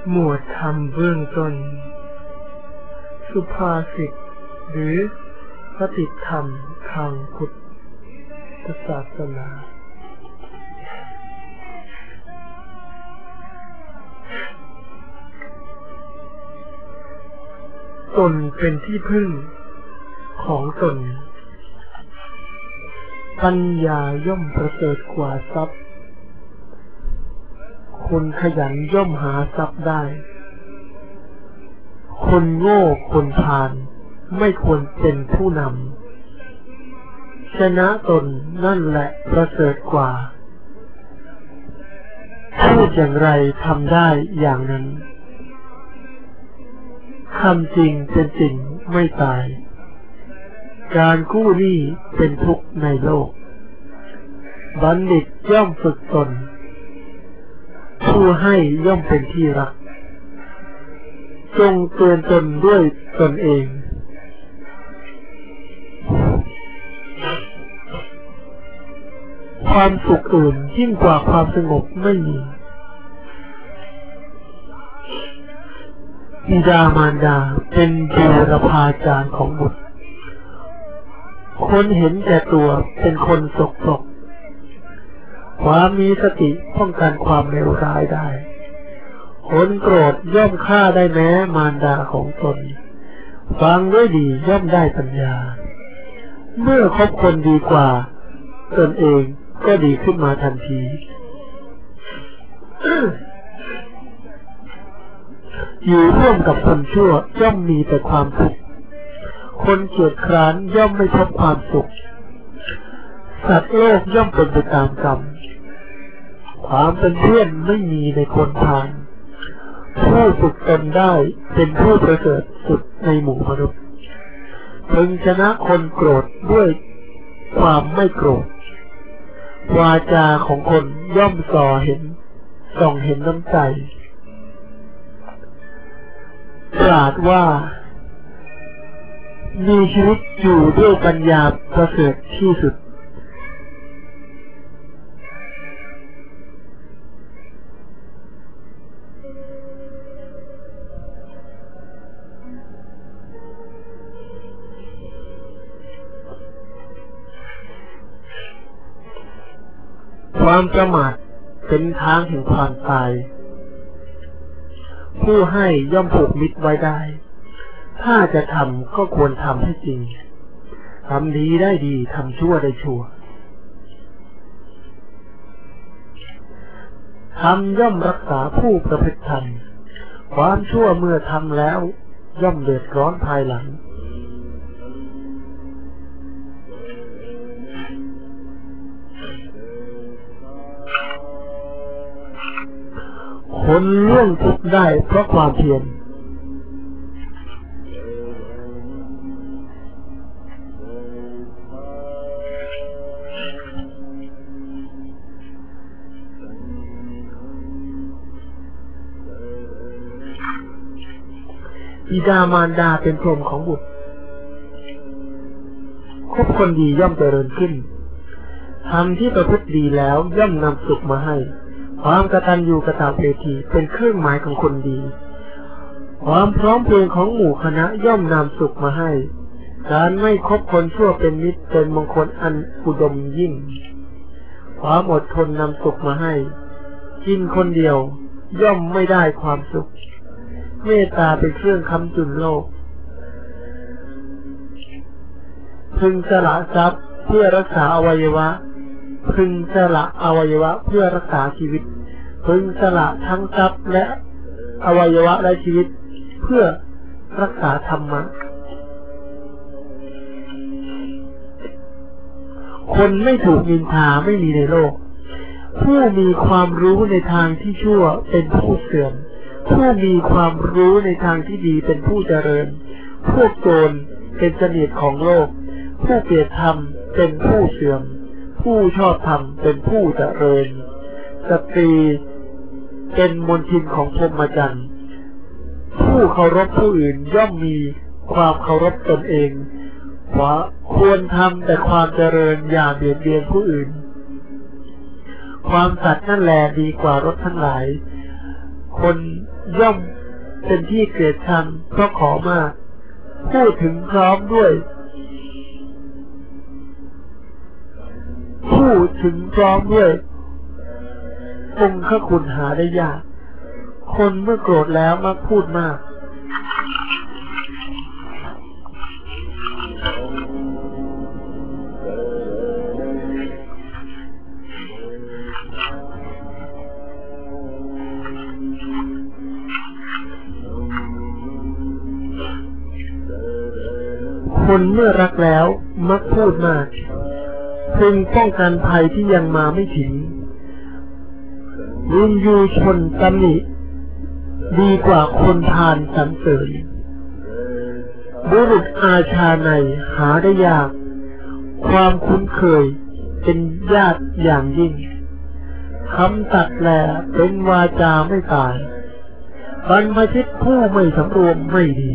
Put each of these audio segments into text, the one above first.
หมวดธรรมเบื้องต้นสุภาษิตหรือคติธรรมทางพุทธศาสนาตนเป็นที่พึ่งของตนปัญญาย่อมประเสริฐกว่าทรัพย์คนขยันย่อมหาทรัพย์ได้คนโง่คนพาลไม่ควรเป็นผู้นำชนะตนนั่นแหละประเสริฐกว่าพูดอย่างไรทำได้อย่างนั้นคำจริงเป็นจริงไม่ตายการกู้หนี้เป็นทุกข์ในโลกบัณฑิตย่อมฝึกตนผู้ให้ย่อมเป็นที่รักจงเตือนตนด้วยตนเองความสุขอื่นยิ่งกว่าความสงบไม่มีบิดามารดาเป็นบูรพาจารย์ของบุตรคนเห็นแก่ตัวเป็นคนสกปรกความมีสติป้องกันความเลวร้ายได้คนโกรธย่อมฆ่าได้แม้มารดาของตนฟังด้วยดีย่อมได้ปัญญาเมื่อคบคนดีกว่าตนเองก็ดีขึ้นมาทันที อยู่ร่วมกับคนชั่วย่อมมีแต่ความทุกข์คนเกียจคร้านย่อมไม่พบความสุขสัตว์โลกย่อมเป็นไปตามกรรมความเป็นเพื่อนไม่มีในคนพาลผู้ฝึกตนได้เป็นผู้ประเสริฐสุดในหมู่มนุษย์พึงชนะคนโกรธด้วยความไม่โกรธวาจาของคนย่อมส่องเห็นน้ำใจปราชญ์ว่ามีชีวิตอยู่ด้วยปัญญาประเสริฐที่สุดความประมาทเป็นทางแห่งความตายผู้ให้ย่อมผูกมิตรไว้ได้ถ้าจะทำก็ควรทำให้จริงทำดีได้ดีทำชั่วได้ชั่วธรรมย่อมรักษาผู้ประพฤติธรรมความชั่วเมื่อทำแล้วย่อมเดือดร้อนภายหลังคนล่วงทุกข์ได้เพราะความเพียรบิดามารดาเป็นพรหมของบุตรคบคนดีย่อมเจริญขึ้นธรรมที่ประพฤติดีแล้วย่อมนำสุขมาให้ความกตัญญูกตเวทีเป็นเครื่องหมายของคนดีความพร้อมเพรียงของหมู่คณะย่อมนำสุขมาให้การไม่คบคนชั่วเป็นมิตรเป็นมงคลอันอุดมยิ่งความอดทนนำสุขมาให้กินคนเดียวย่อมไม่ได้ความสุขเมตตาเป็นเครื่องค้ำจุนโลกพึงสละทรัพย์เพื่อรักษาอวัยวะพึงสละอวัยวะเพื่อรักษาชีวิตพึงสละทั้งทรัพย์และอวัยวะและชีวิตเพื่อรักษาธรรมะคนไม่ถูกนินทาไม่มีในโลกผู้มีความรู้ในทางที่ชั่วเป็นผู้เสื่อมผู้มีความรู้ในทางที่ดีเป็นผู้เจริญพวกโจรเป็นเสนียดของโลกผู้เกลียดธรรมเป็นผู้เสื่อมผู้ชอบธรรมเป็นผู้เจริญสตรีเป็นมลทินของพรหมจรรย์ผู้เคารพผู้อื่นย่อมมีความเคารพตนเองควรทำแต่ความเจริญอย่าเบียดเบียนผู้อื่นความสัตย์นั่นแลดีกว่ารถทั้งหลายคนย่อมเป็นที่เกลียดชังเพราะขอมากพูดถึงพร้อมด้วยองค์คุณหาได้ยากคนเมื่อโกรธแล้วมักพูดมากคนเมื่อรักแล้วมักพูดมากพึงป้องกันภัยที่ยังมาไม่ถึงรุนยูชนตำหนิดีกว่าคนพาลสรรเสริญบุรุษอาชาในหาได้ยากความคุ้นเคยเป็นญาติอย่างยิ่งคำตัดแลเป็นวาจาไม่ตายบรรพชิตผู้ไม่สำรวมไม่ดี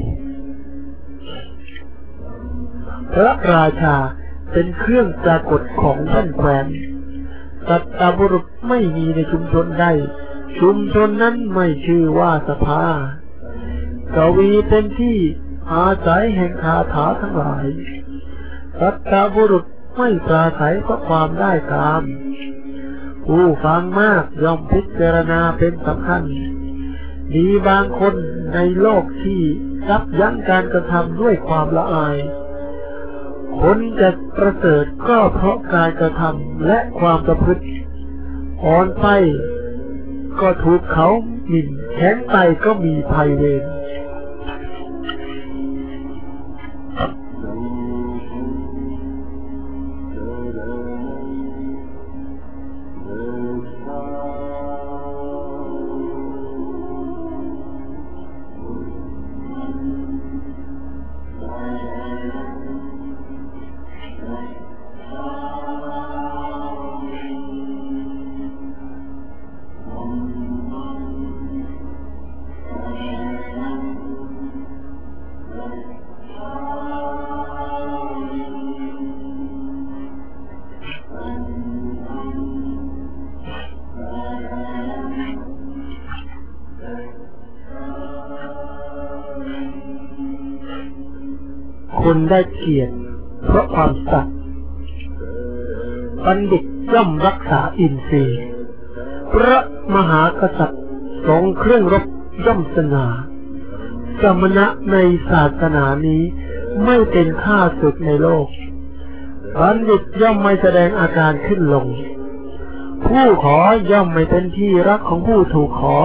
พระราชาเป็นเครื่องปรากฏของท่านแคว้นสัตตบุรุษไม่มีในชุมชนใดชุมชนนั้นไม่ชื่อว่าสภากวีเป็นที่อาศัยแห่งคาถาทั้งหลายสัตตบุรุษไม่ปราศัยเพราะความได้ตามผู้ฟังมากย่อมพิจารณาเป็นสำคัญมีบางคนในโลกที่ยับยั้งการกระทำด้วยความละอายคนจะประเสริฐก็เพราะการกระทำและความประพฤติอ่อนไปก็ถูกเขาหมิ่นแข็งไปก็มีภัยเวรคนได้เกียรติเพราะความสัตย์บัณฑิตย่อมรักษาอินทรีย์พระมหากษัตริย์ทรงเครื่องรบย่อมสง่าสมณะในศาสนานี้ไม่เป็นข้าศึกในโลกบัณฑิตย่อมไม่แสดงอาการขึ้นลงผู้ขอย่อมไม่เป็นที่รักของผู้ถูกขอ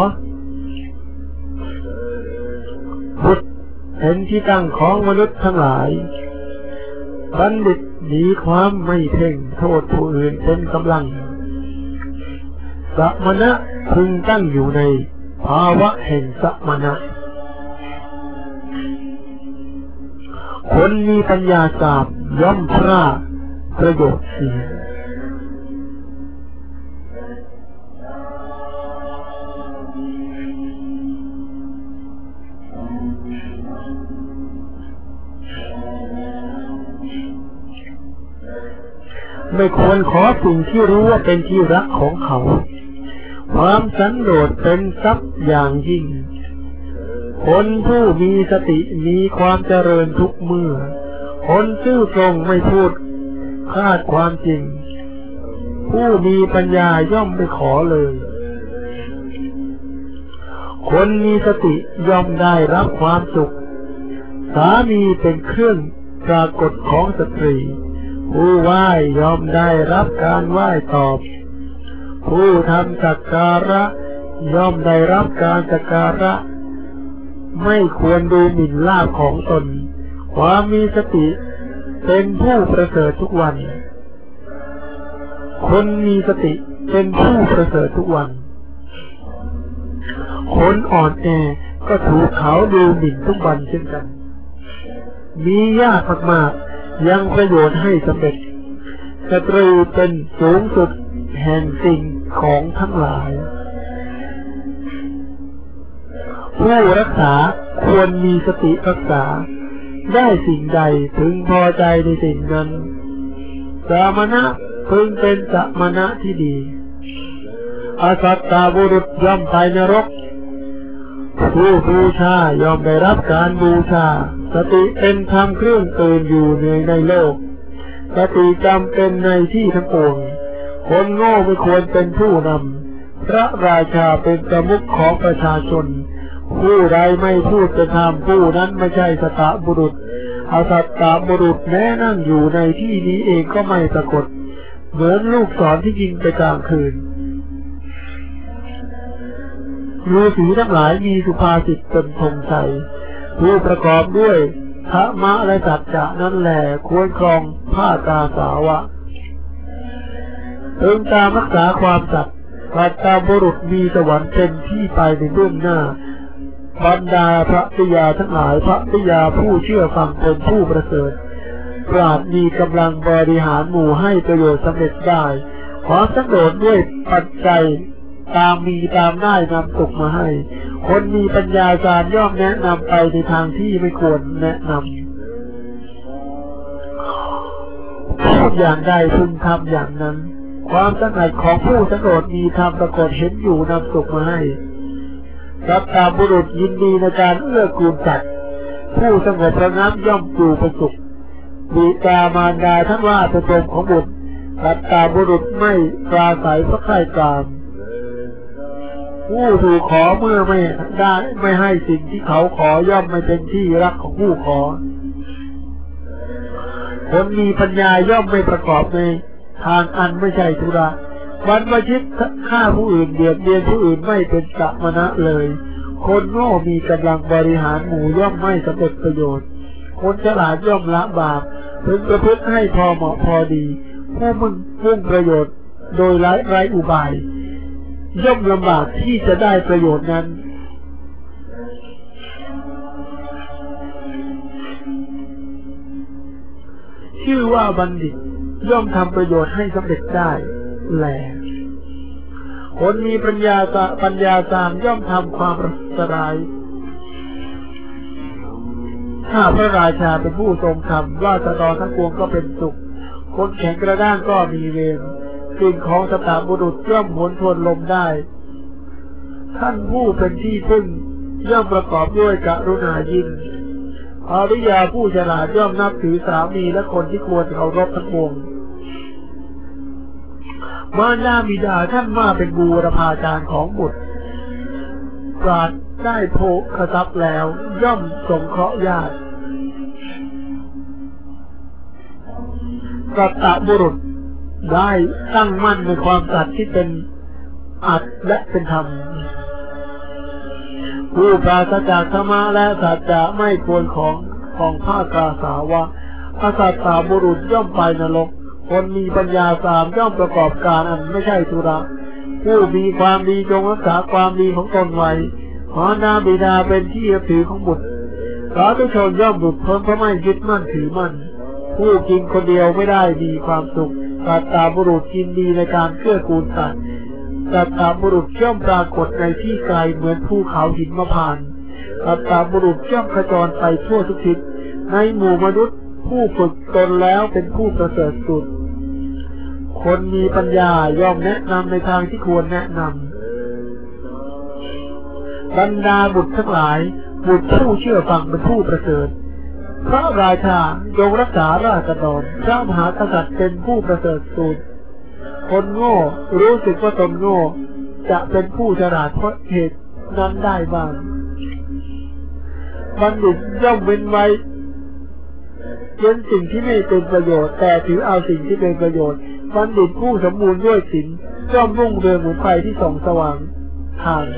บุตรเป็นที่ตั้งของมนุษย์ทั้งหลายบัณฑิตหนีความไม่เพ่งโทษผู้อื่นเป็นกำลังสมณะพึงตั้งอยู่ในภาวะแห่งสมณะคนมีปัญญาสามย่อมพลาดประโยชน์เสียไม่ควรขอสิ่งที่รู้ว่าเป็นที่รักของเขาความสันโดษเป็นทรัพย์อย่างยิ่งคนผู้มีสติมีความเจริญทุกเมื่อคนซื่อตรงไม่พูดคาดความจริงผู้มีปัญญาย่อมไม่ขอเลยคนมีสติย่อมได้รับความสุขสามีเป็นเครื่องปรากฏของสตรีผู้ไหว้ย่อมได้รับการไหว้ตอบผู้ทำสักการะย่อมได้รับการสักการะไม่ควรดูหมิ่นลาภของตนความมีสติเป็นผู้ประเสริฐทุกวันคนมีสติเป็นผู้ประเสริฐทุกวันคนอ่อนแอก็ถูกเขาดูหมิ่นทุกวันเช่นกันมียากมากๆยังประโยชน์ให้สำเร็จสตรีเป็นสูงสุดแห่งสิ่งของทั้งหลายผู้รักษาควรมีสติรักษาได้สิ่งใดพึงพอใจในสิ่งนั้นสมณะพึงเป็นสมณะที่ดีอสัตตบุรุษย่อมไปนรกผู้บูชาย่อมได้รับการบูชาสติเป็นธรรมเครื่องตื่นอยู่ในโลกสติจำเป็นในที่ทั้งปวงคนโง่ไม่ควรเป็นผู้นำพระราชาเป็นประมุขของประชาชนผู้ใดไม่พูดเป็นธรรมผู้นั้นไม่ใช่สัตตบุรุษอสัตตบุรุษแม้นั่งอยู่ในที่นี้เองก็ไม่ปรากฏเหมือนลูกศรที่ยิงไปกลางคืนฤาษีทั้งหลายมีสุภาษิตเป็นธงชัยผู้ประกอบด้วยธรรมะและสัจจะนั่นแหละควรครองผ้ากาสาวะตามรักษาความสัตย์สัตตบุรุษมีสวรรค์เป็นที่ไปในเบื้องหน้าบรรดาพระปิยาทั้งหลายพระปิยาผู้เชื่อฟังเป็นผู้ประเสริฐปราชญ์มีกำลังบริหารหมู่ให้ประโยชน์สำเร็จได้ขอสังโดษด้วยปัจจัยตามมีตามได้นำสุขมาให้คนมีปัญญาญาณย่อมแนะนำไปในทางที่ไม่ควรแนะนำพูดอย่างใดพึงทำอย่างนั้นความสงัดของผู้สังโดษมีธรรมปรากฏเห็นอยู่นำสุขมาให้สัตตบุรุษยินดีในการเอื้อกูลสัตว์ผู้สงบระงับย่อมอยู่เป็นสุขบิดามารดาทั้งว่าเป็นตนของบุตรสัตตบุรุษไม่ปราศัยพระค่ายกามผู้ถูกขอเมื่อไม่ให้สิ่งที่เขาขอย่อมไม่เป็นที่รักของผู้ขอคนมีปัญญาย่อมไม่ประกอบในทางอันไม่ใช่ธุระวันประชิดฆ่าผู้อื่นเบียดเบียนผู้อื่นไม่เป็นกะมณะเลยคนโง่มีกำลังบริหารหมู่ย่อมไม่สำเร็จประโยชน์คนฉลาดย่อมละบาปพึงประพฤติให้พอเหมาะพอดีผู้มุ่งประโยชน์โดยไร้อุบายย่อมลำบากที่จะได้ประโยชน์นั้นชื่อว่าบัณฑิตย่อมทำประโยชน์ให้สำเร็จได้แลคนมีปัญญาตามย่อมทำความประสรายถ้าพระราชาเป็นผู้ทรงธรรมราษฎรทั้งปวงก็เป็นสุขคนแข็งกระด้างก็มีเวรสิ่งของสัตตบุรุษย่อมหมุนทวนลมได้ท่านผู้เป็นที่พึ่งย่อมประกอบด้วยกรุณายิ่งภริยาผู้ฉลาดย่อมนับถือสามีและคนที่ควรเคารพทั้งปวงมารดาบิดาท่านว่าเป็นบูรพาจารย์ของบุตรปราชญ์ได้โภคทรัพย์แล้วย่อมสงเคราะห์ญาติสัตตบุรุษได้ตั้งมั่นในความสัตย์ที่เป็นอัตและเป็นธรรมผู้ปราศจากธรรมะและสัจจะไม่ควรของผ้ากาสาวะอสัตตบุรุษย่อมไปนรกคนมีปัญญาสามย่อมประกอบการอันไม่ใช่ธุระผู้มีความดีจงรักษาความดีของตนไว้มารดาบิดาเป็นที่ยึดถือของบุตรสาธุชนย่อมหลุดพ้นเพราะไม่ยึดมั่นถือมั่นผู้กินคนเดียวไม่ได้มีความสุขสัตตบุรุษกินดีในการเกื้อกูลสัตว์สัตตบุรุษย่อมปรากฏในที่ไกลเหมือนภูเขาหินมะพร้าวสัตตบุรุษย่อมกระจรไปทั่วทุกทิศในหมู่มนุษย์ผู้ฝึกตนแล้วเป็นผู้ประเสริฐสุดคนมีปัญญาย่อมแนะนำในทางที่ควรแนะนำบรรดาบุตรทั้งหลายบุตรผู้เชื่อฟังเป็นผู้ประเสริฐพระราชาจงรักษาราษฎรพระมหากษัตริย์เป็นผู้ประเสริฐสุดคนโง่รู้สึกว่าตนโง่จะเป็นผู้ฉลาดเพราะเหตุนั้นได้บ้างบัณฑิตย่อมเว้นไว้เว้นสิ่งที่ไม่เป็นประโยชน์แต่ถือเอาสิ่งที่เป็นประโยชน์บัณฑิตผู้สมบูรณ์ด้วยศีลย่อมรุ่งเรืองเหมือนไฟที่ส่องสว่างทาง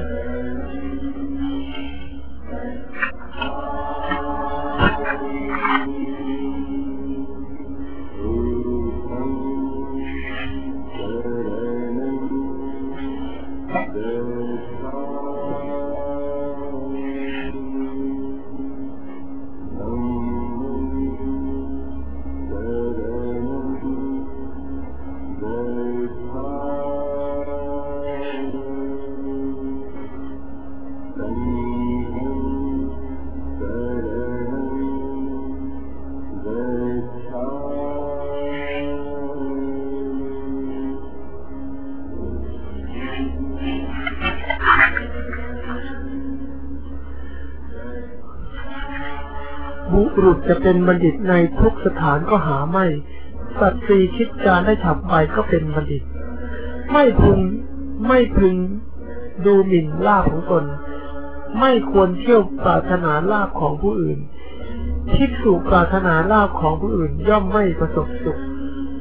บุรุษจะเป็นบัณฑิตในทุกสถานก็หาไม่สัตย์สี่คิดการได้ฉับไวก็เป็นบัณฑิตไม่พึงดูหมิ่นลาภของตนไม่ควรเที่ยวปรารถนาลาภของผู้อื่นภิกษุปรารถนาลาภของผู้อื่นย่อมไม่ประสบสุข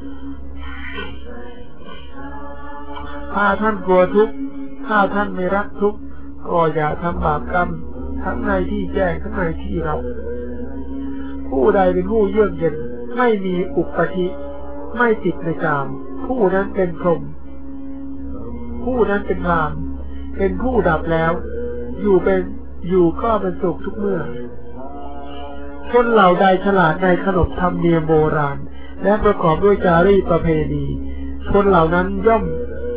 ถ้าท่านกลัวทุกข์ถ้าท่านไม่รักทุกข์ก็อย่าทำบาปกรรมทั้งในที่แจ้งทั้งในที่รับผู้ใดเป็นผู้เยือกเย็นไม่มีอุปธิไม่ติดในกามผู้นั้นเป็นพรหมผู้นั้นเป็นพรหมเป็นผู้ดับแล้วอยู่ก็เป็นสุขทุกเมื่อคนเหล่าใดฉลาดในขนบธรรมเนียมโบราณและประกอบด้วยจารีตประเพณีคนเหล่านั้นย่อม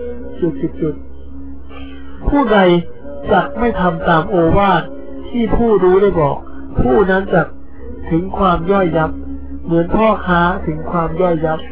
ผู้ใดจักไม่ทำตามโอวาทที่ผู้รู้ได้บอกผู้นั้นจักถึงความย่อยยับเหมือนพ่อค้าถึงความย่อยยับ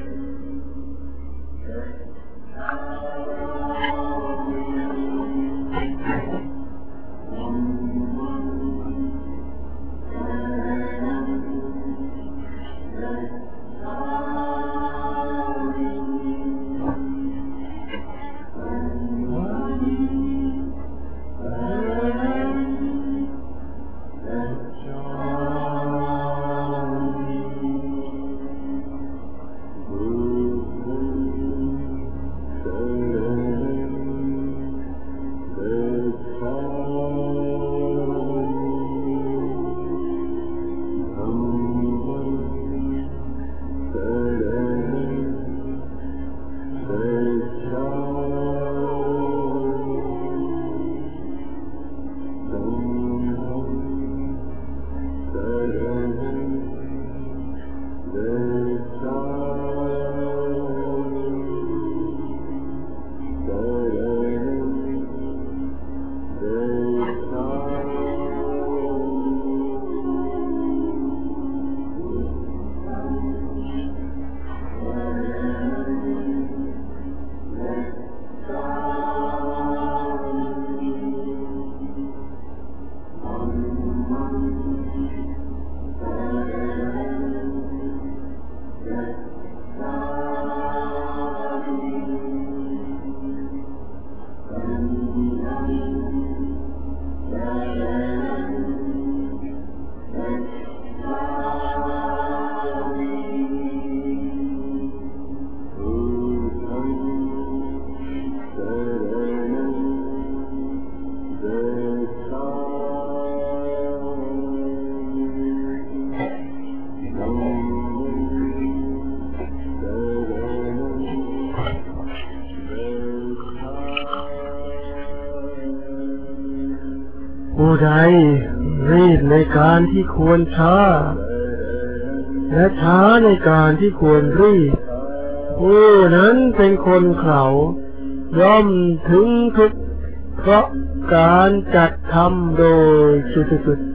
ผู้ใดรีบในการที่ควรช้าและช้าในการที่ควรรีบผู้นั้นเป็นคนเขาย่อมถึงทุกข์เพราะการจัดทำโดยสุด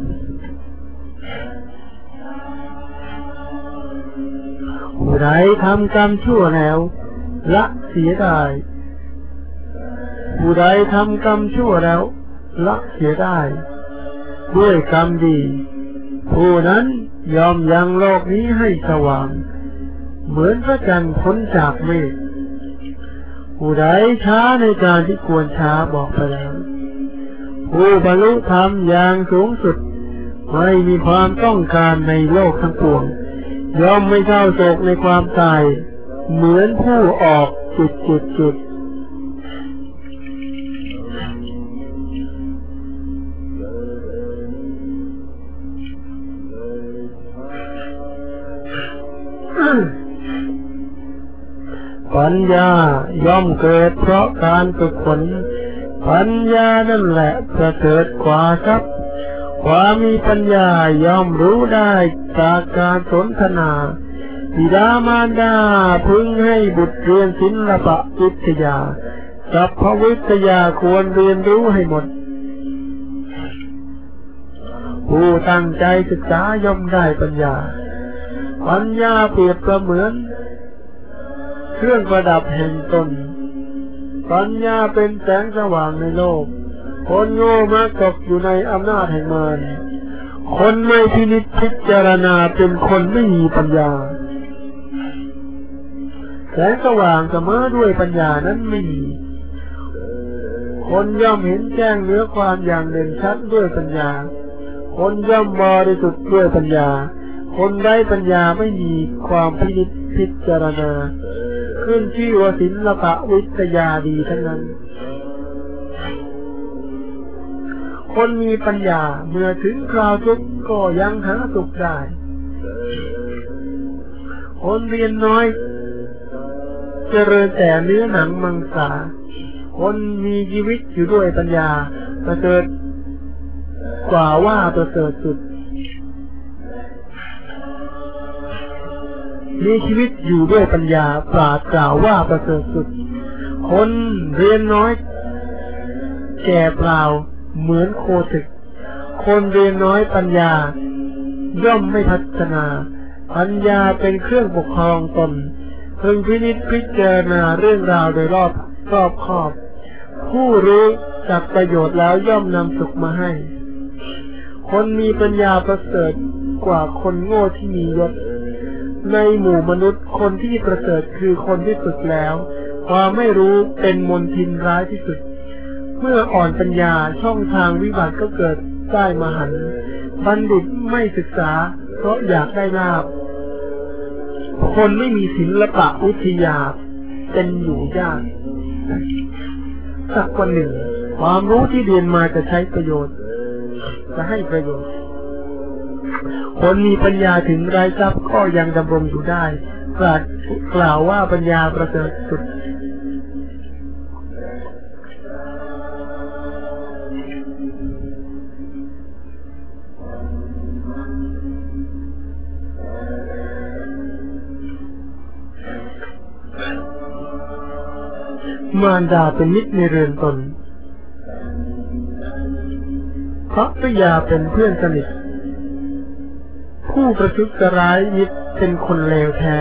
ผู้ใดทำกรรมชั่วแล้วละเสียได้ผู้ใดทำกรรมชั่วแล้วละเสียได้ด้วยกรรมดีผู้นั้นยอมยังโลกนี้ให้สว่างเหมือนพระจันทร์พ้นจากเมฆผู้ใดช้าในการที่ควรช้าบอกไปแล้วผู้บรรลุธรรมอย่างสูงสุดไม่มีความต้องการในโลกทั้งปวงย่อมไม่เศร้าโศกในความตายเหมือนผู้ออกจุดปัญญาย่อมเกิดเพราะการฝึกฝนปัญญานั่นแหละประเสริฐกว่าทรัพย์ความมีปัญญาย่อมรู้ได้จากการสนทนาบิดามารดาพึงให้บุตรเรียนศิลปะวิทยาสัพพวิทยาควรเรียนรู้ให้หมดผู้ตั้งใจศึกษาย่อมได้ปัญญาปัญญาเปรียบประเหมือนเครื่องประดับแห่งตนปัญญาเป็นแสงสว่างในโลกคนโง่มักตกอยู่ในอำนาจแห่งมารคคนไม่พินิจพิจารณาเป็นคนไม่มีปัญญาแสงสว่างเสมอด้วยปัญญานั้นไม่มีคนย่อมเห็นแจ้งเนื้อความอย่างเด่นชัดด้วยปัญญาคนย่อมบริสุทธิ์ด้วยปัญญาคนไร้ปัญญาไม่มีความพินิจพิจารณาขึ้นชื่อว่าศิลปะวิทยาดีทั้งนั้นคนมีปัญญาเมื่อถึงคราวทุกข์ก็ยังหาสุขได้คนเรียนน้อยเจริญแต่เนื้อหนังมังสาคนมีชีวิตอยู่ด้วยปัญญาประเสริฐกว่าว่าประเสริฐสุดมีชีวิตอยู่ด้วยปัญญาปราดกล่าวว่าประเสริฐสุดคนเรียนน้อยแก่เปล่าเหมือนโคตึกคนเรียนน้อยปัญญาย่อมไม่พัฒนาปัญญาเป็นเครื่องปกครองตนพึงพินิจพิจารณาเรื่องราวโดยรอบคอบผู้รู้จักประโยชน์แล้วย่อมนำสุขมาให้คนมีปัญญาประเสริฐกว่าคนโง่ที่มียศในหมู่มนุษย์คนที่ประเสริฐคือคนที่ฝึกแล้วความไม่รู้เป็นมลทินร้ายที่สุดเมื่ออ่อนปัญญาช่องทางวิบัติก็เกิดได้มหันต์บัณฑิตไม่ศึกษาเพราะอยากได้ลาภคนไม่มีศิลปะวิทยาเป็นอยู่ยากสักวันหนึ่งความรู้ที่เรียนมาจะใช้ประโยชน์จะให้ประโยชน์คนมีปัญญาถึงไร้ทรัพย์ก็ยังดำรงอยู่ได้กล่าวว่าปัญญาประเสริฐสุดมารดาเป็นมิตรในเรือนตนภริยาเป็นเพื่อนสนิทผู้ประทุษร้ายมิตรเป็นคนเลวแท้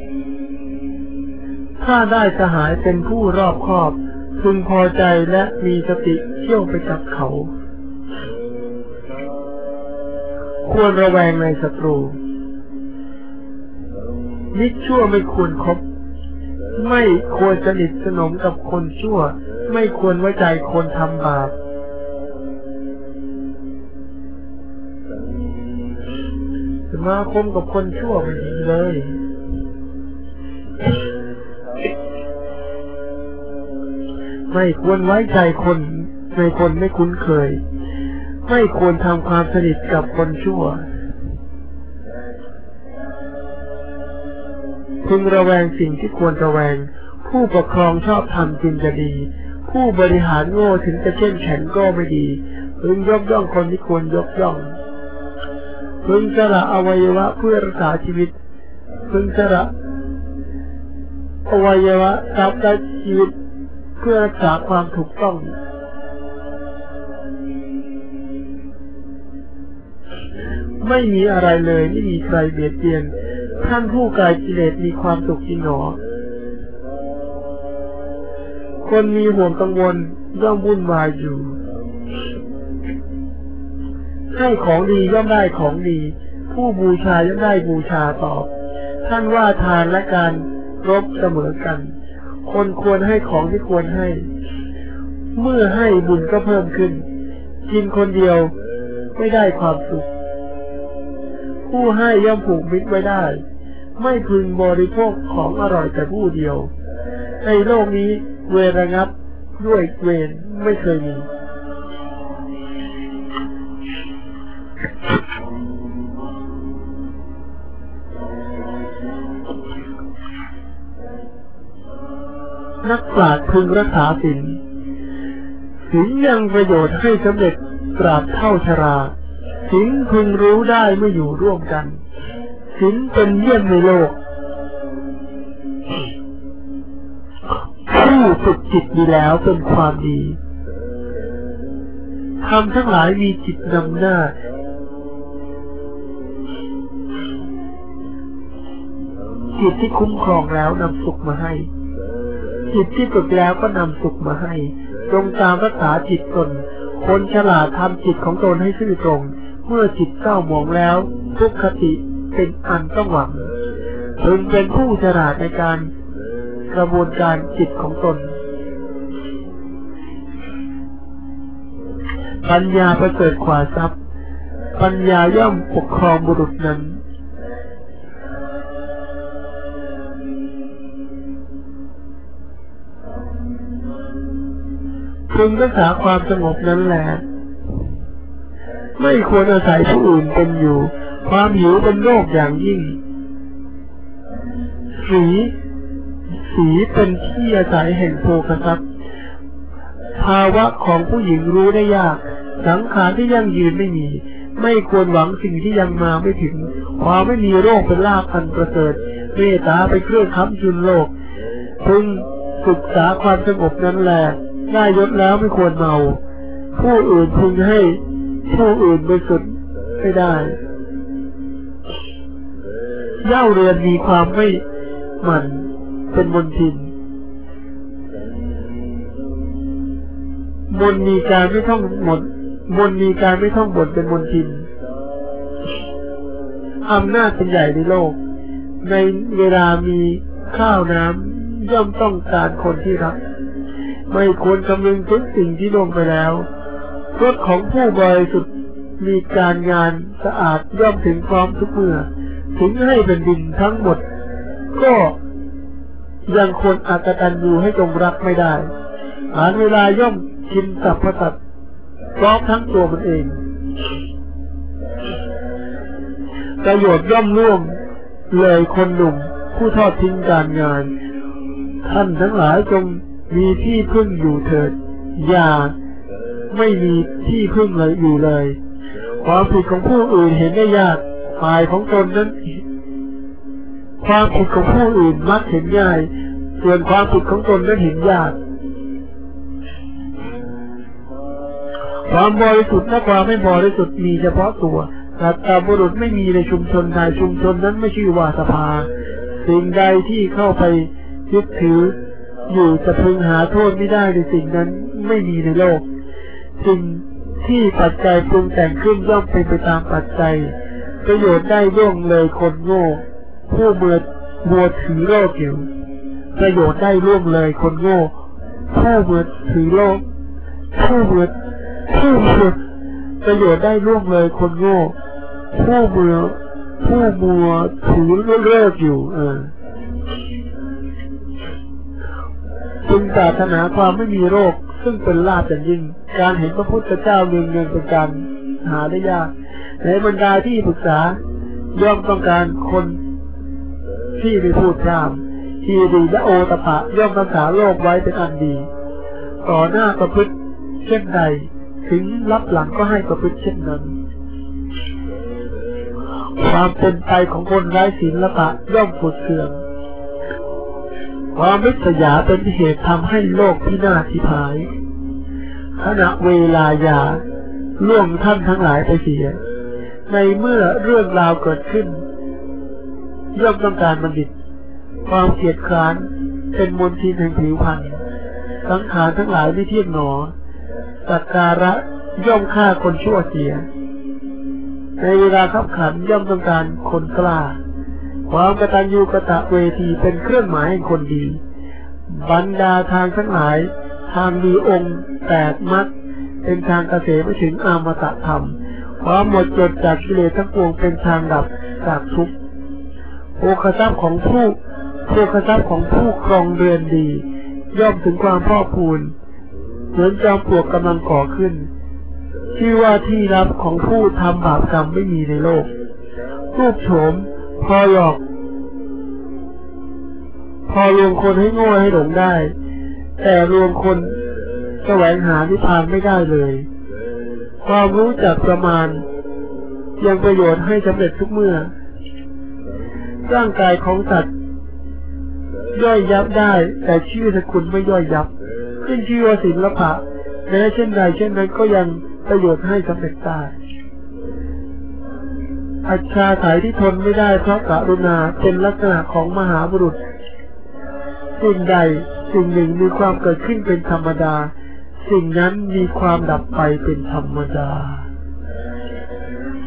ถ้าได้สหายเป็นผู้รอบคอบพึงพอใจและมีสติเที่ยวไปกับเขาควรระแวงในศัตรูมิตรชั่วไม่ควรคบไม่ควรสนิทสนมกับคนชั่วไม่ควรไว้ใจคนทำบาปสมาคมกับคนชั่วไม่ดีเลยไม่ควรไว้ใจคนในคนไม่คุ้นเคยไม่ควรทำความสนิทกับคนชั่วพึงระแวงสิ่งที่ควรระแวงผู้ปกครองชอบทำจึงจะดีผู้บริหารโง่ถึงจะเข้มแข็งก็ไม่ดีพึงยกย่องคนที่ควรยกย่องพึงสละอวัยวะเพื่อรักษาชีวิตพึงสละอวัยวะรับได้ชีวิตเพื่อรักษาความถูกต้องไม่มีอะไรเลยไม่มีใครเบียดเบียนท่านผู้กายกิเลสมีความสุขจริงหนอคนมีห่วงกังวลย่อมวุ่นวายอยู่ให้ของดีย่อมได้ของดีผู้บูชาย่อมได้บูชาตอบท่านว่าทานและการรบเสมอกันคนควรให้ของที่ควรให้เมื่อให้บุญก็เพิ่มขึ้นกินคนเดียวไม่ได้ความสุขผู้ให้ย่อมผูกมิตรไว้ได้ไม่พึงบริโภคของอร่อยแต่ผู้เดียวในโลกนี้เวรระงับด้วยเวรไม่เคยมีนักปราชญ์พึงรักษาศีลยังประโยชน์ให้สำเร็จตราบเท่าชราศีลพึงรู้ได้เมื่ออยู่ร่วมกันศีลเป็นเยี่ยมในโลกผู้ฝึกจิตดีแล้วเป็นความดีทำทั้งหลายมีจิตนำหน้าจิตที่คุ้มครองแล้วนำสุขมาให้จิตที่ฝึกแล้วก็นำสุขมาให้จงตามรักษาจิตตนคนฉลาดทำจิตของตนให้ซื่อตรงเมื่อจิตเศร้าหมองแล้วทุกขติเป็นอันต้องหวังพึงเป็นผู้ฉลาดในการกระบวนการจิตของตนปัญญาประเสริฐกว่าทรัพย์ปัญญาย่อมปกครองบุรุษนั้นพึงรักษาความสงบนั้นแหละไม่ควรอาศัยผู้อื่นเป็นอยู่ความหิวเป็นโรคอย่างยิ่งสีเป็นที่อาศัยแห่งโภคทรัพย์ภาวะของผู้หญิงรู้ได้ยากสังขารที่ยั่งยืนไม่มีไม่ควรหวังสิ่งที่ยังมาไม่ถึงความไม่มีโรคเป็นลาภอันประเสริฐเมตตาไปเครื่องค้ำจุนโลกพึงศึกษาความสงบนั้นแหละได้ยศแล้วไม่ควรเมาผู้อื่นพึงให้ผู้อื่นบริสุทธิ์ไม่ได้เย่าเรือนมีความไม่หมั่นเป็นมลทินมนมีการไม่ท่องบ่นเป็นมลทินอำนาจเป็นใหญ่ในโลกในเวลามีข้าวน้ำย่อมต้องการคนที่รักไม่ควรคำนึงถึงสิ่งที่ล่วงไปแล้วรถของผู้บริสุทธิ์มีการงานสะอาดย่อมถึงพร้อมทุกเมื่อถึงให้เป็นดินทั้งหมดก็ยังคนอักตันยูให้จงรักไม่ได้หาเวลาย่อมกินสัพพสัตว์พร้อมทั้งตัวมันเองประโยชน์ย่อมล่วงเลยคนหนุ่มผู้ทอดทิ้งการงานท่านทั้งหลายจงมีที่พึ่งอยู่เถิดอย่าไม่มีที่พึ่งเลยอยู่เลยความผิดของผู้อื่นเห็นได้ยากฝ่ายของตนนั้นความผิดของผู้อื่นมักเห็นง่ายส่วนความผิดของตนนั้นเห็นยากความบริสุทธิ์และความไม่บริสุทธิ์มีเฉพาะตัวแต่บุรุษไม่มีในชุมชนใดชุมชนนั้นไม่ชื่อว่าสภาสิ่งใดที่เข้าไปยึดถืออยู่จะพึงหาโทษไม่ได้ในสิ่งนั้นไม่มีในโลกสิ่งที่ปัจจัยปรุงแต่งขึ้นย่อมเป็นไปตามปัจจัยประโยชน์ได้ล่วงเลยคนโง่ผู้มัวถือโลกอยู่ประโยชน์ได้ล่วงเลยคนโง่ผู้มัวถือโลกผู้มัวประโยชน์ได้ล่วงเลยคนโง่ผู้มัวถือโลกอยู่จึงปรารถนาความไม่มีโรคซึ่งเป็นลาภอย่างยิ่งการเห็นพระพุทธเจ้าเนืองเป็นการหาได้ยากในบรรดาที่ปรึกษาย่อมต้องการคนที่ได้พูดพร่ำที่ดีและโอตปะย่อมรักษาโลกไว้เป็นอันดีต่อหน้าประพฤติเช่นใดถึงรับหลังก็ให้ประพฤติเช่นนั้นความเป็นไปของคนไร้ศีลปะย่อมผุดเสื่อมความริษยาเป็นเหตุทำให้โลกพินาศทิพายขณะเวลายาล่วงท่านทั้งหลายไปเสียในเมื่อเรื่องราวเกิดขึ้นย่อมต้องการบัณฑิตความเกียจคร้านเป็นมลทินแห่งผิวพรรณสังขารทั้งหลายไม่เที่ยงหนอสักการะย่อมฆ่าคนชั่วเสียในเวลาขับขันย่อมต้องการคนกล้าความกตัญญูกตเวทีเป็นเครื่องหมายแห่งคนดีบรรดาทางทั้งหลายทางมีองค์8มรรคเป็นทางเกษมไปถึงอมตะธรรมความหมดจดจากกิเลสทั้งปวงเป็นทางดับจากทุกข์โภคทรัพย์ของผู้ครองเรือนดีย่อมถึงความพอกพูนเหมือนจอมปลวกกำลังก่อขึ้นชื่อว่าที่รับของผู้ทำบาปกรรมไม่มีในโลกรูปโฉมพอหลอกพอลวงคนให้โง่ให้หลงได้แต่ลวงคนแสวงหานิพพานไม่ได้เลยความรู้จักประมาณยังประโยชน์ให้สำเร็จทุกเมื่อร่างกายของสัตว์ย่อยยับได้แต่ชื่อสกุลไม่ย่อยยับขึ้นชื่อว่าศิลปะแม้เช่นใดเช่นนั้นก็ยังประโยชน์ให้สำเร็จได้อัจฉริยะที่ทนไม่ได้เพราะกรุณาเป็นลักษณะของมหาบุรุษสิ่งใดสิ่งหนึ่งมีความเกิดขึ้นเป็นธรรมดาสิ่งนั้นมีความดับไปเป็นธรรมดา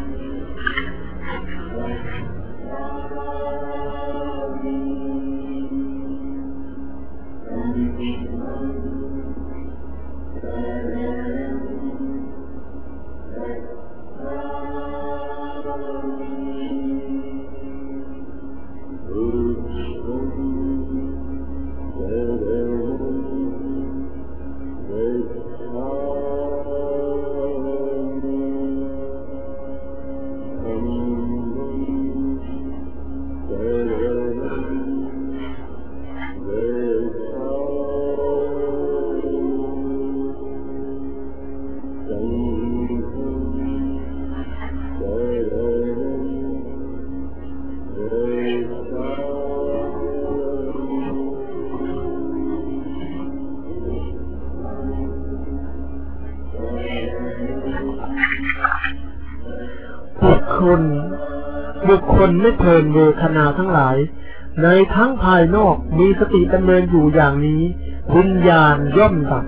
บุคคลไม่เพลินเวทนาทั้งหลายในทั้งภายนอกมีสติดำเนินอยู่อย่างนี้วิญญาณย่อมดับ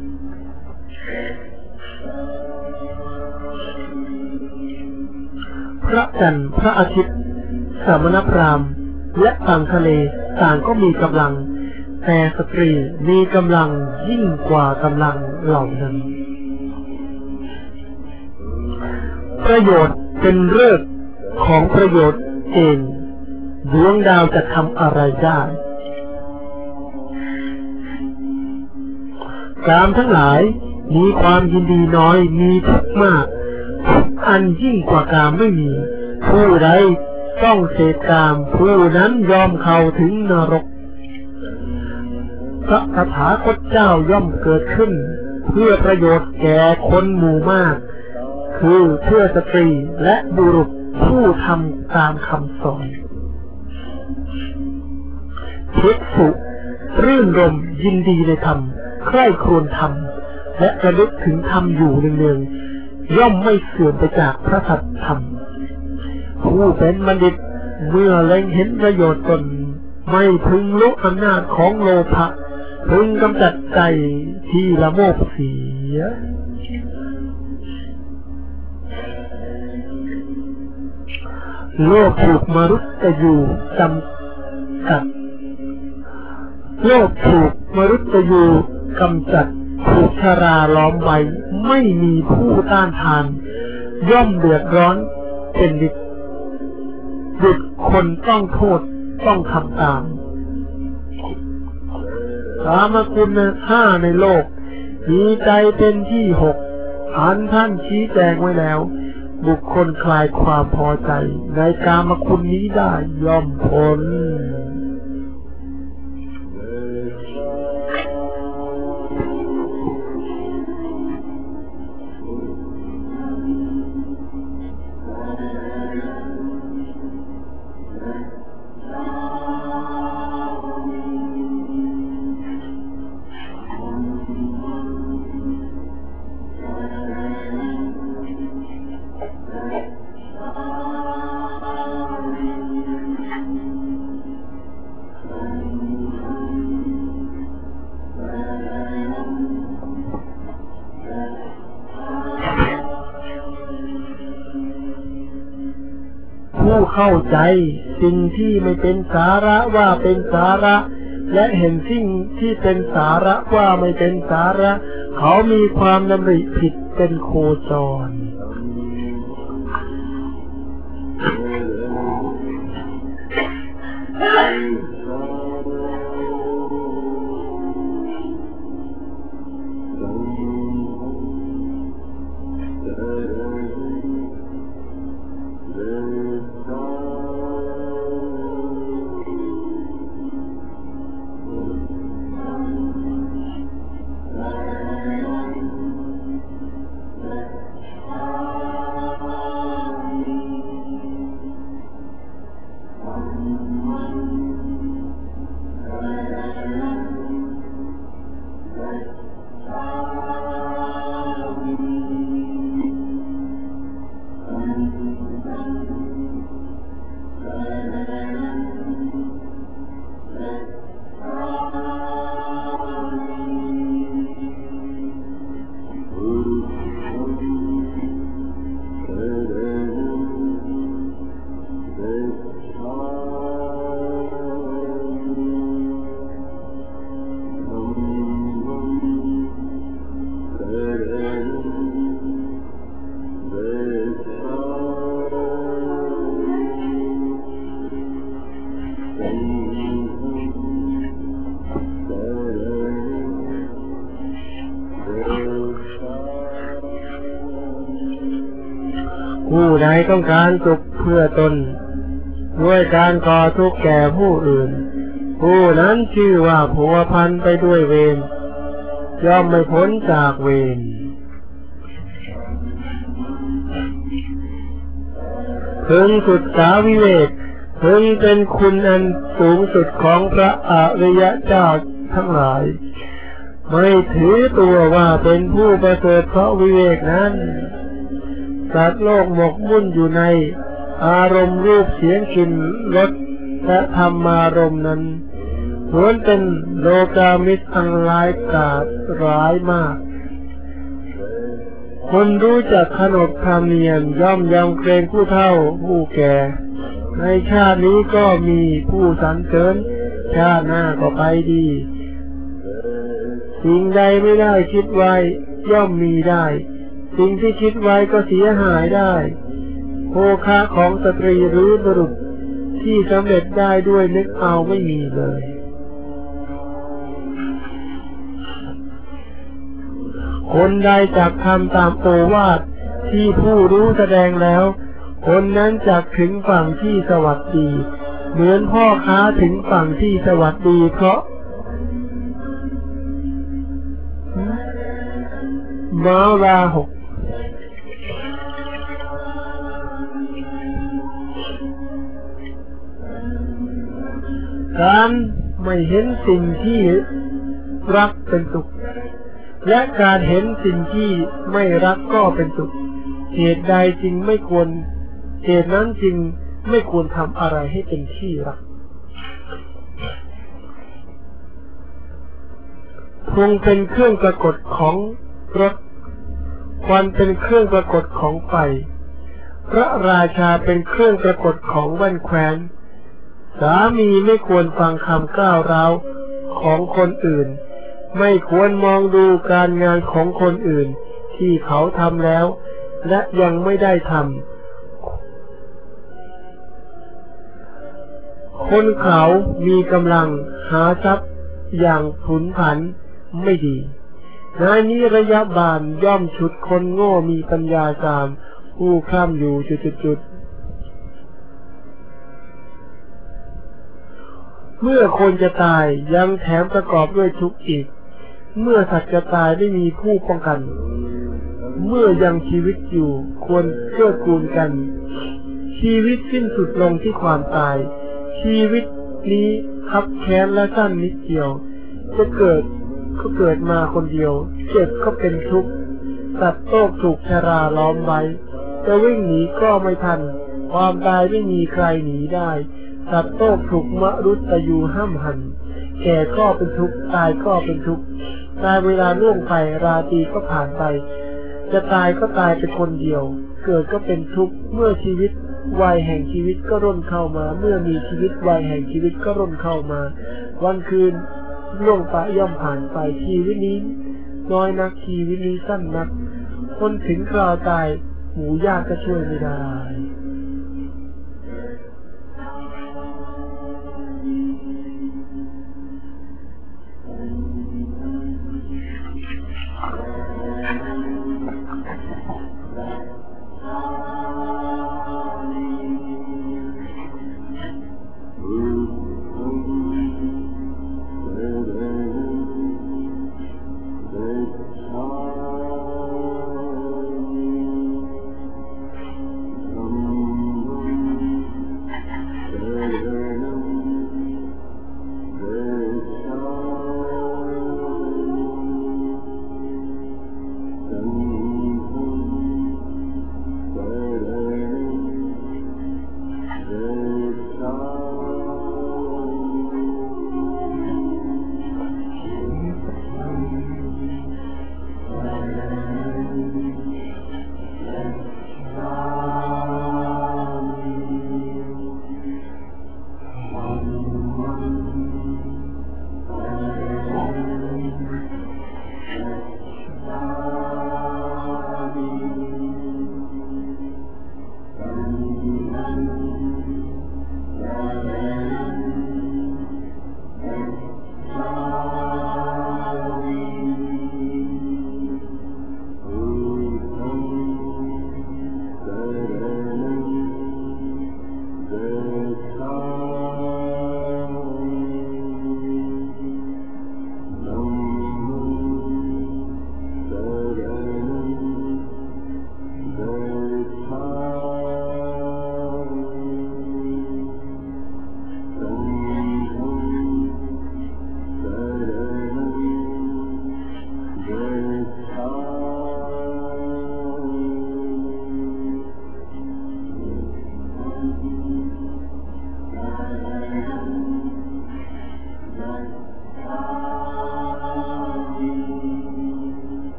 พระจันทร์พระอาทิตย์สมณพราหมณ์และต่างทะเลต่างก็มีกำลังแต่สตรีมีกำลังยิ่งกว่ากำลังเหล่านั้นประโยชน์เป็นฤกษ์ของประโยชน์เองดวงดาวจะทำอะไรได้กามทั้งหลายมีความยินดีน้อยมีทุกข์มากทุกอันยิ่งกว่ากามไม่มีผู้ใดต้องเสพกามผู้นั้นยอมเข้าถึงนรกพระตถาคตเจ้าย่อมเกิดขึ้นเพื่อประโยชน์แก่คนหมู่มากคือเพื่อสตรีและบุรุษผู้ทำตามคำสอนภิกษุรื่นรมยินดีในธรรมใคร่ครวญธรรมและระลึกถึงธรรมอยู่เนืองๆย่อมไม่เสื่อมไปจากพระสัจธรรมผู้เป็นบัณฑิตเมื่อเล็งเห็นประโยชน์ตนไม่พึงลุกอำนาจของโลภะพึงกำจัดใจที่ละโมบเสียโลภถูกมรุตยูจำกัดโลภถูกมรุตยูกำจัดถูกชราล้อมไว้ไม่มีผู้ต้านทานย่อมเดือดร้อนเป็นดิบบุคคลต้องโทษต้องทำตามกามคุณห้าในโลกมีใจเป็นที่หกอันท่านชี้แจงไว้แล้วบุคคลคลายความพอใจในกามคุณนี้ได้ย่อมพ้นผู้เข้าใจสิ่งที่ไม่เป็นสาระว่าเป็นสาระและเห็นสิ่งที่เป็นสาระว่าไม่เป็นสาระเขามีความดำริผิดเป็นโคจรผู้ใดต้องการสุขเพื่อตนด้วยการก่อทุกข์แก่ผู้อื่นผู้นั้นชื่อว่าผัวพันไปด้วยเวรย่อมไม่พ้นจากเวรพึงศึกษาวิเวกพึงเป็นคุณอันสูงสุดของพระอริยเจ้าทั้งหลายไม่ถือตัวว่าเป็นผู้ประเสริฐเพราะวิเวกนั้นสัตว์โลกหมกมุ่นอยู่ในอารมณ์รูปเสียงกลิ่นรสและธรรมารมณ์นั้นล้วนเป็นโลกามิตรอันร้ายกาจร้ายมากคนรู้จักขนบธรรมเนียมย่อมยำเกรงผู้เฒ่าผู้แก่ในชาตินี้ก็มีผู้สรรเสริญชาติหน้าก็ไปดีสิ่งใดไม่ได้คิดไว้ย่อมมีได้สิ่งที่คิดไว้ก็เสียหายได้โภคะของสตรีหรือบุรุษที่สำเร็จได้ด้วยนึกเอาไม่มีเลยคนใดจักทำตามโอวาทที่ผู้รู้แสดงแล้วคนนั้นจักถึงฝั่งที่สวัสดีเหมือนพ่อค้าถึงฝั่งที่สวัสดีเพราะม้าราหกการไม่เห็นสิ่งที่รักเป็นสุขและการเห็นสิ่งที่ไม่รักก็เป็นสุขเหตุใดจึงไม่ควรเหตุนั้นจึงไม่ควรทำอะไรให้เป็นที่รักธงเป็นเครื่องปรากฏของรถควันเป็นเครื่องปรากฏของไฟพระราชาเป็นเครื่องปรากฏของแว่นแคว้นสามีไม่ควรฟังคำกล่าวร้าวของคนอื่นไม่ควรมองดูการงานของคนอื่นที่เขาทำแล้วและยังไม่ได้ทำคนเขามีกำลังหาทรัพย์อย่างผุนผันไม่ดีนายนิรยาบาลย่อมฉุดคนโง่มีปัญญาสามผู้ข้ามอยู่จุดเมื่อคนจะตายยังแถมประกอบด้วยทุกข์อีกเมื่อสัตว์จะตายไม่มีผู้ป้องกันเมื่อยังชีวิตอยู่ควรเกื้อกูลกันชีวิตสิ้นสุดลงที่ความตายชีวิตนี้คับแค้นและสั้นนิดเดียวจะเกิดก็เกิดมาคนเดียวเจ็บก็เป็นทุกข์สัตว์โลกถูกชราล้อมไว้จะวิ่งหนีก็ไม่ทันความตายไม่มีใครหนีได้สัตว์โลกถูกมรุตยูห้ามหันแก่ก็เป็นทุกข์ตายก็เป็นทุกข์ตายเวลาล่วงไปราตรีก็ผ่านไปจะตายก็ตายเป็นคนเดียวเกิดก็เป็นทุกข์เมื่อชีวิตวัยแห่งชีวิตก็ร่นเข้ามาเมื่อมีชีวิตวัยแห่งชีวิตก็ร่นเข้ามาวันคืนล่วงไปย่อมผ่านไปชีวิตนี้น้อยนักชีวิตนี้สั้นนักคนถึงคราวตายหมู่ญาติก็ช่วยไม่ได้